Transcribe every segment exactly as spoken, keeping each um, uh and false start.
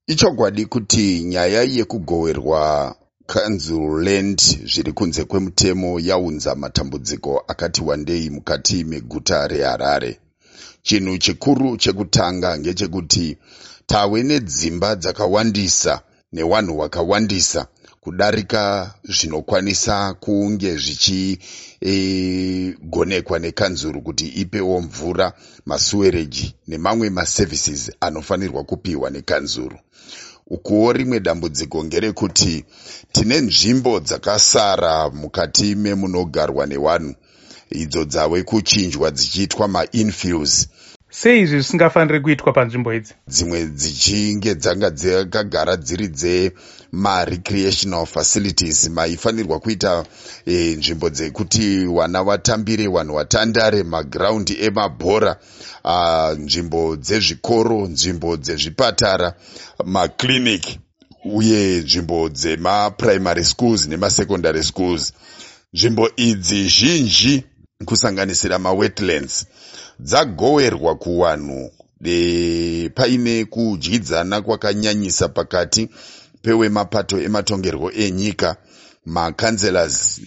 Ichokwadi kuti nyaya yekugoverwa council land zviri kunze kwemutemo yaunza matambudziko akati wandei mukati meguta reHarare. Chinhu chikuru chekutanga ngechekuti tawe nedzimba dzakawandisa newanhu wakawandisa kudarika zvinokwanisa kunge zvichigonekwa e, nekanzuru kuti ipewo mvura, masuwereji nemamwe maservices anofanirwa kupiwa nekanzuru. Ukuwo rimwe dambudziko ngerekuti tine nzvimbo dzakasara mukati memunogarwa newanhu, idzo dzawe kuchinjwa dzichiitwa mainfills. Sei izvi zvisingafaniri kuitwa panzvimbo idzi? Dzimwe dzichinge dzanga dzakagara dziri dzema-recreational facilities, maifanirwa kuita e, nzvimbo dzekuti wana watambire, wanhu watandare, magiraundi emabhora, uh, nzvimbo dzezvikoro, nzvimbo dzezvipatara, maclinic uye nzvimbo dzema-primary schools nemasecondary schools. Nzvimbo idzi zhinji kusanganisira mawetlands dzagoverwa kuwanhu e, paine kudyidzana kwakanyanyisa pakati pewemapato ematongerwo enyika, macancelors,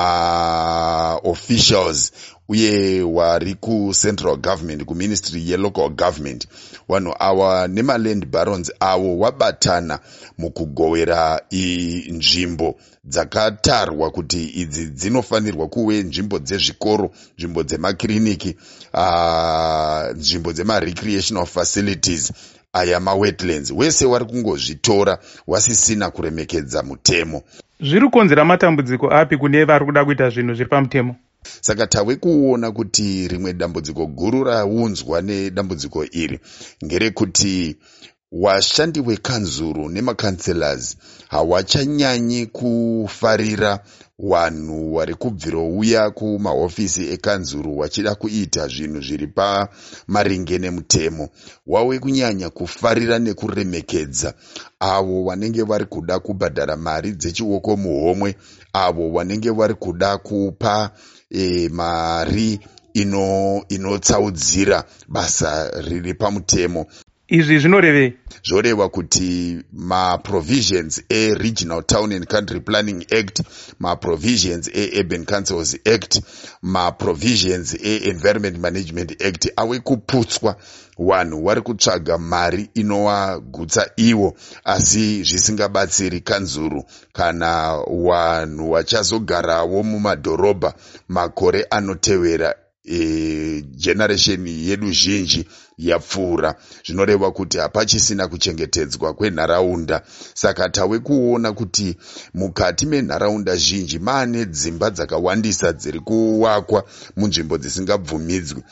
maofficials uye wari kucentral government, kuministry yelocal government. Vanhu awa nemaland barons avo wabatana mukugovera nzvimbo dzakatarwa kuti idzi dzinofanirwa kuve nzvimbo dzezvikoro, nzvimbo dzemakiriniki, uh, nzvimbo dzema-recreational facilities, aya mawetlands. Wese wari kungozvitora wasisina kuremekedza mutemo. Zviri kukonzera matambudziko api kune vari kuda kuita zvinhu zviri pamutemo? Saka tawe kuona kuti rimwe dambudziko guru raunzwa nedambudziko iri ngerekuti washandi wekanzuru nemacancelors hawachanyanyi kufarira wanhu wari kubvirouya kumahofisi ekanzuru wachida kuita zvinhu zviri pamaringe nemutemo. Wawe kunyanya kufarira nekuremekedza avo wanenge vari kuda kubhadhara mari dzechiwoko muhomwe, avo wanenge vari kuda kupa e, mari inotsaudzira ino basa riri pamutemo. Izvi zvinorevei? Zvoreva kuti ma-provisions e-Regional Town and Country Planning Act, ma-provisions e-Urban Councils Act, ma-provisions e-Environment Management Act awe kuputswa. Wanhu wari kutsvaga mari inowagutsa iwo, asi zvisingabatsiri kanzuru kana wanhu wachazogarawo mumadhorobha makore anotevera. E, generation yedu zhinji yapfuura, zvinoreva kuti hapachisina kuchengetedzwa kwenharaunda. Saka tawe kuona kuti mukati menharaunda zhinji maane dzimba dzakawandisa dziri kuwakwa munzvimbo dzisingabvumidzwi.